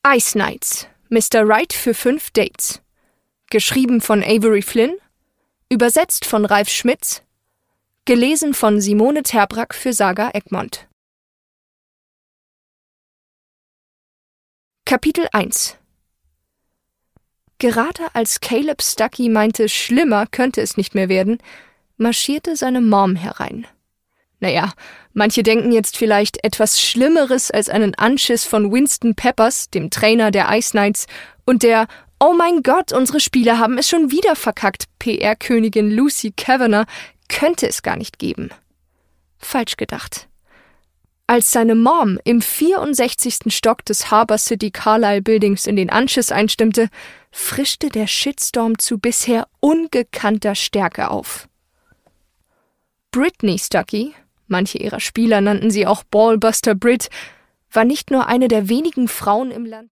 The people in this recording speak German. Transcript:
Ice Knights, Mr. Right für 5 Dates. Geschrieben von Avery Flynn, übersetzt von Ralf Schmitz, gelesen von Simone Terbrack für Saga Egmont. Kapitel 1. Gerade als Caleb Stuckey meinte, schlimmer könnte es nicht mehr werden, marschierte seine Mom herein. Naja, manche denken jetzt vielleicht etwas Schlimmeres als einen Anschiss von Winston Peppers, dem Trainer der Ice Knights, und der »Oh mein Gott, unsere Spieler haben es schon wieder verkackt« PR-Königin Lucy Kavanagh könnte es gar nicht geben. Falsch gedacht. Als seine Mom im 64. Stock des Harbor City Carlisle Buildings in den Anschiss einstimmte, frischte der Shitstorm zu bisher ungekannter Stärke auf. Brittany Stuckey, manche ihrer Spieler nannten sie auch Ballbuster Brit, war nicht nur eine der wenigen Frauen im Land,